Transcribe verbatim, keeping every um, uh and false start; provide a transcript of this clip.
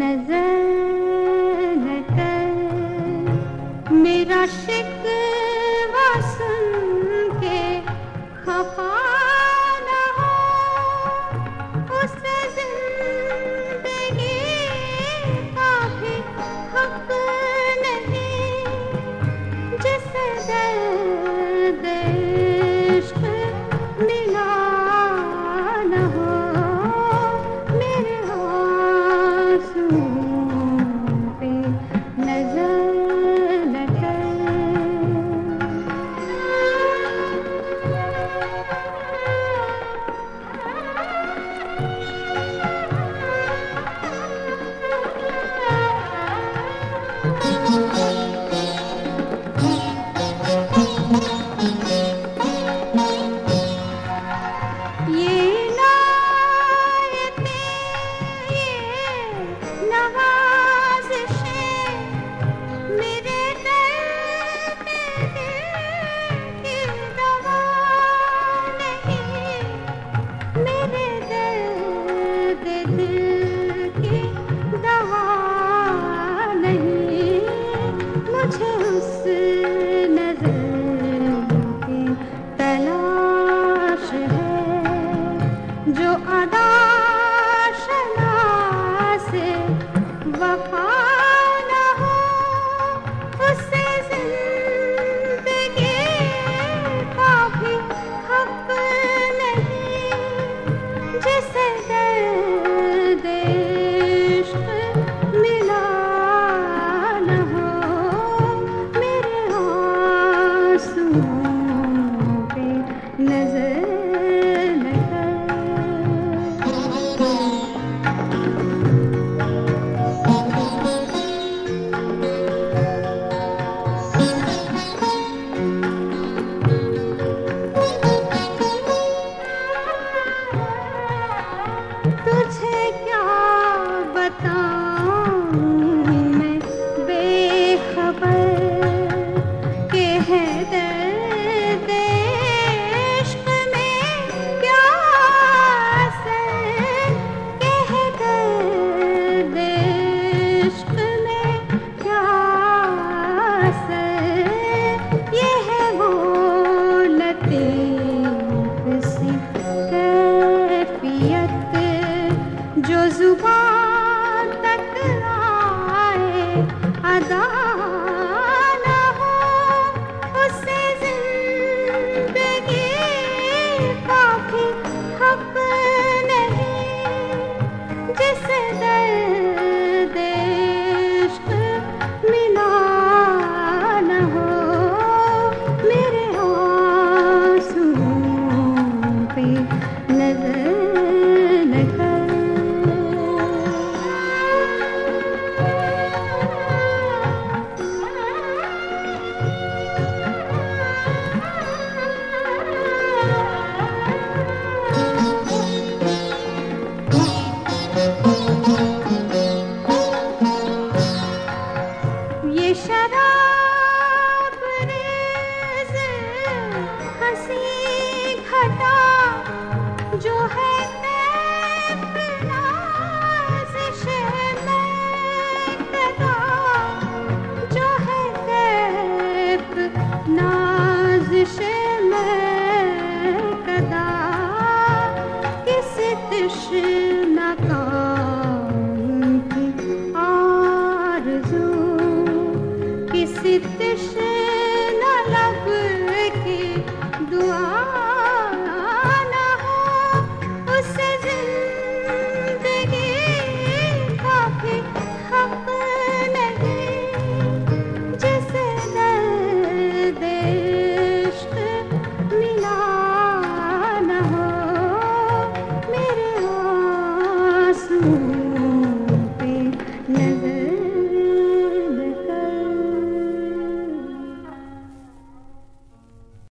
नजर न कर, मेरा शिकवा सुन के खफा न हो, उसे जिंदगी का भी हक नहीं, जिसे दर्द इश्क मिला न हो, मेरे आंसुओं पे नजर न कर। ये नायतें, ये नवाज़िशें मेरे दर्द दिल की दवा नहीं, मेरे दर्द दिल की दवा नहीं, मुझे उस नज़र की तलाश है जो अदा शना से वफा न हो, उससे जिंदगी का भी हक नहीं, जिसे दर्द इश्क मिला न हो, मेरे आंसुओं पे नजर न कर। तुझे क्या बताऊं मैं बेखबर के है दर्द इश्क में क्या असर, के है दर्द इश्क में क्या असर, ये है वो लतीफ सी कैफियत जो जुबान तक आए अदा